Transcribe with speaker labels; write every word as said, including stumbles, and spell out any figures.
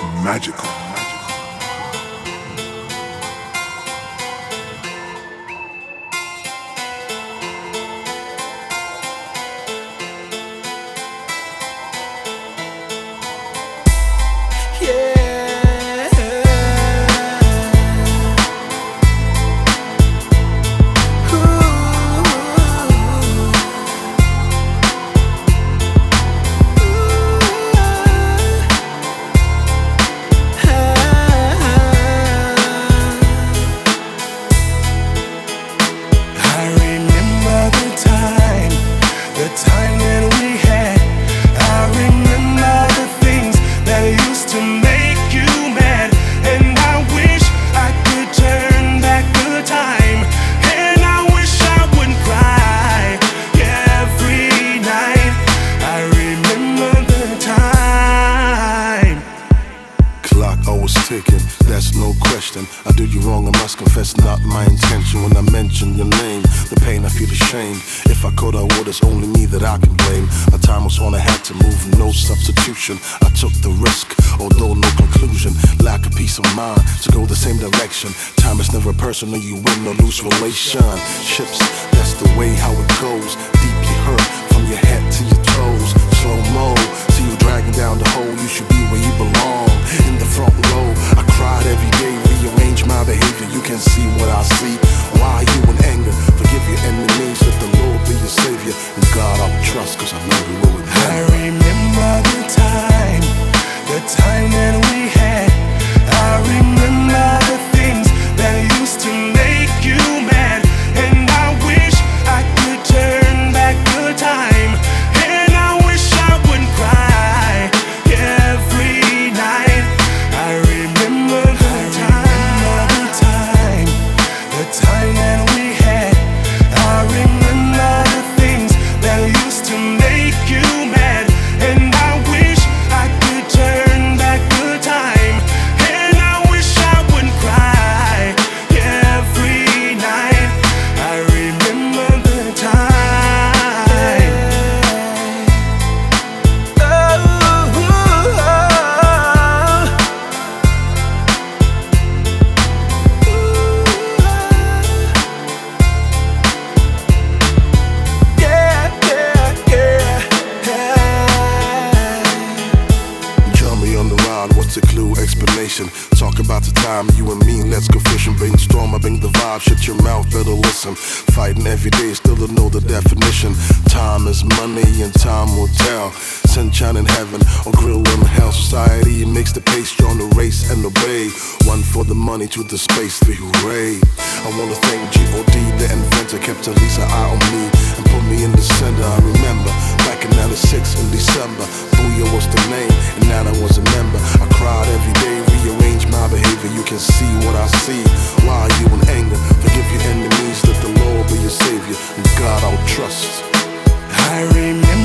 Speaker 1: magical.
Speaker 2: Time that we had, I remember the things that used to make you mad, and I wish I could turn back the time, and I wish I wouldn't cry every night. I remember the time.
Speaker 3: Clock always ticking, that's no question. I do you wrong, I must confess, not my intention. When I mention your name, the pain I feel ashamed. If I could, I would, it's only me that I can blame. My time was on, I had to move, no substitution. I took the risk, although no conclusion. Lack of peace of mind to go the same direction. Time is never personal, you win or lose relationships. That's the way how it goes. Deeply hurt from your head to your toes. Slow mo, see you dragging down the hole. You should be where you belong, in the front row. I cried every day, rearrange my behavior. You can see what I see. Why you in anger? Forgive your enemies, let the Lord be your savior. And God I'll trust, cause I know you will remember.
Speaker 2: I remember the time, the time that we had. I remember the things that used to make you mad, and I wish I could turn back the time, and I wish I wouldn't cry every night. I remember the time, the time, the time that we had. I remember the things that used to make you mad, and I wish I could turn back the time, and I wish I wouldn't cry every night. I remember the time. Oh, yeah, yeah, yeah.
Speaker 3: Join me on the ride, what's the clue? Explanation. Talk about the time, you and me, let's go fishing. Brainstorm, I bring the vibe, shut your mouth, better listen. Fighting every day, still don't know the definition. Time is money and time will tell. Sunshine in heaven or grill in hell. Society makes the pace, drawn the race and obey. One for the money, two the space, three hooray. I wanna thank G O D, the inventor, kept at least an eye on me and put me in the center. I remember back in ninety-six in December, Booyah was the name, and now I was a member. I cried every day, rearrange my behavior. You can see what I see. Why are you in anger? Forgive your enemies, let the Lord be your savior, and God I'll trust.
Speaker 2: I remember